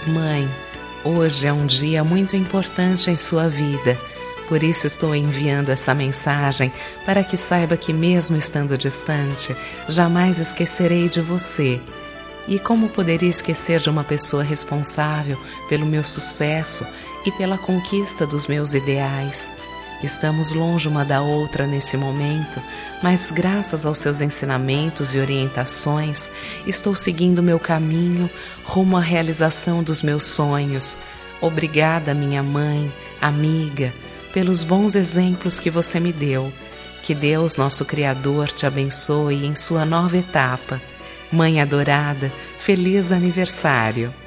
Mãe, hoje é um dia muito importante em sua vida. Por isso estou enviando essa mensagem para que saiba que mesmo estando distante, jamais esquecerei de você. E como poderia esquecer de uma pessoa responsável pelo meu sucesso e pela conquista dos meus ideais? Estamos longe uma da outra nesse momento, mas graças aos seus ensinamentos e orientações, estou seguindo meu caminho rumo à realização dos meus sonhos. Obrigada, minha mãe, amiga, pelos bons exemplos que você me deu. Que Deus, nosso Criador, te abençoe em sua nova etapa. Mãe adorada, feliz aniversário!